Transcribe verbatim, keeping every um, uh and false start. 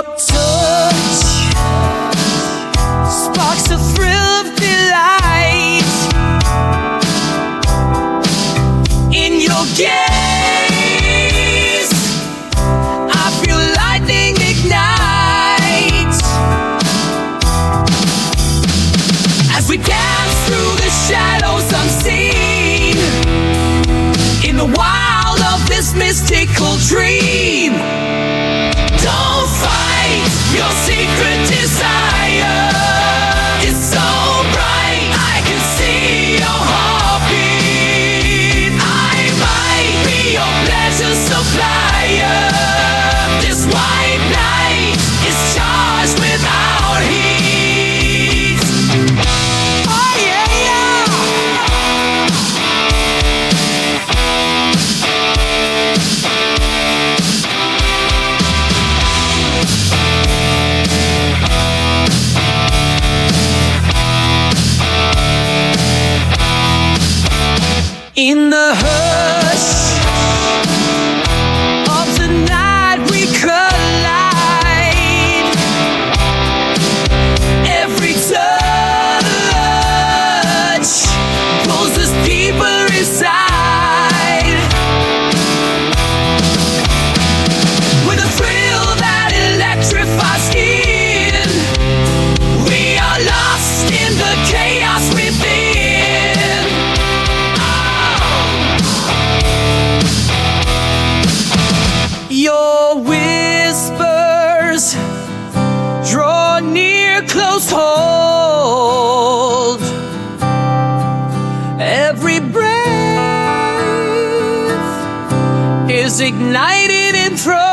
Your touch sparks a thrill of delight. In your gaze, I feel lightning ignite. As we dance through the shadows unseen, in the wild of this mystical dream. Don't fight your secret desire. It's so bright, I can see your heartbeat. I might be your pleasure supplier. This white night is charged with our heat. Oh yeah, in the hush of the night we collide. Every touch pulls us deeper inside. With a thrill that electrifies skin, we are lost in the chaos within. Your whispers draw near, close hold. Every breath is ignited in throes.